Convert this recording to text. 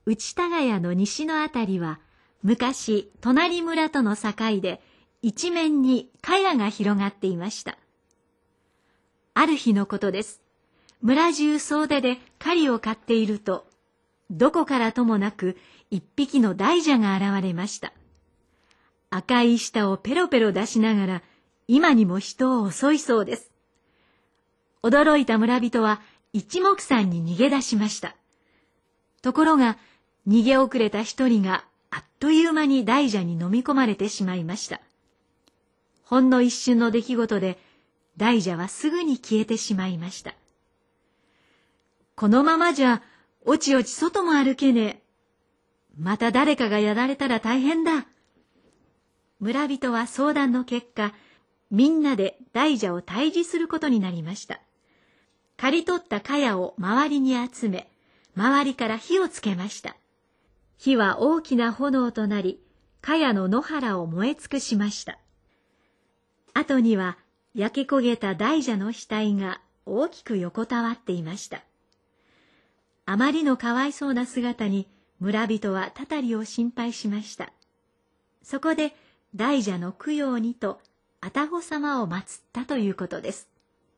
内田ヶ谷の西のあたりは、昔隣村との境で一面に茅が広がっていました。ある日のことです。村中総出で狩りを買っていると、どこからともなく一匹の大蛇が現れました。赤い舌をペロペロ出しながら、今にも人を襲いそうです。驚いた村人は一目散に逃げ出しました。ところが、逃げ遅れた一人があっという間に大蛇に飲み込まれてしまいました。ほんの一瞬の出来事で、大蛇はすぐに消えてしまいました。このままじゃ、おちおち外も歩けねえ。また誰かがやられたら大変だ。村人は相談の結果、みんなで大蛇を退治することになりました。刈り取った茅を周りに集め、周りから火をつけました。火は大きな炎となり、茅の野原を燃え尽くしました。後には焼け焦げた大蛇の死体が大きく横たわっていました。あまりのかわいそうな姿に村人はたたりを心配しました。そこで大蛇の供養にと愛宕様を祀ったということです。